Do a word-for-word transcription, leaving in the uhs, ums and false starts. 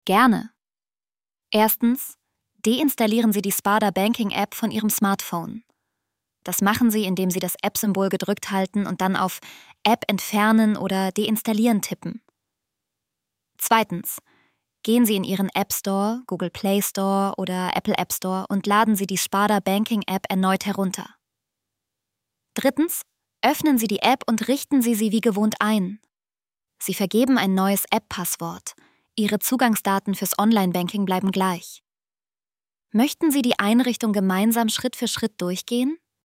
Gerne. Erstens, deinstallieren Sie die Sparda Banking App von Ihrem Smartphone. Das machen Sie, indem Sie das App-Symbol gedrückt halten und dann auf App entfernen oder deinstallieren tippen. Zweitens, gehen Sie in Ihren App Store, Google Play Store oder Apple App Store und laden Sie die Sparda Banking App erneut herunter. Drittens, öffnen Sie die App und richten Sie sie wie gewohnt ein. Sie vergeben ein neues App-Passwort. Ihre Zugangsdaten fürs Online-Banking bleiben gleich. Möchten Sie die Einrichtung gemeinsam Schritt für Schritt durchgehen?